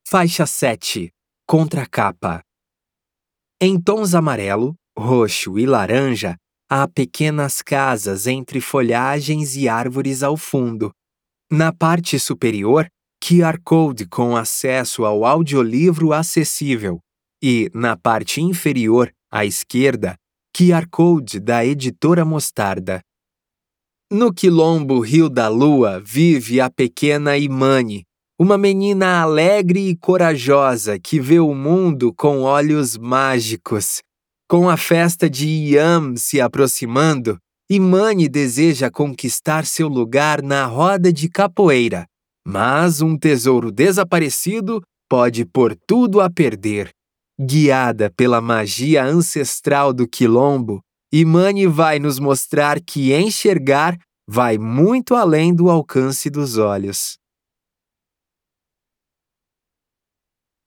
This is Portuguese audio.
Faixa 7. Contracapa. Em tons amarelo, roxo e laranja, há pequenas casas entre folhagens e árvores ao fundo. Na parte superior, QR Code com acesso ao audiolivro acessível. E, na parte inferior, à esquerda, QR Code da editora Mostarda. No quilombo Rio da Lua vive a pequena Imani, uma menina alegre e corajosa que vê o mundo com olhos mágicos. Com a festa de Iam se aproximando, Imani deseja conquistar seu lugar na roda de capoeira. Mas um tesouro desaparecido pode pôr tudo a perder. Guiada pela magia ancestral do quilombo, Imani vai nos mostrar que enxergar vai muito além do alcance dos olhos.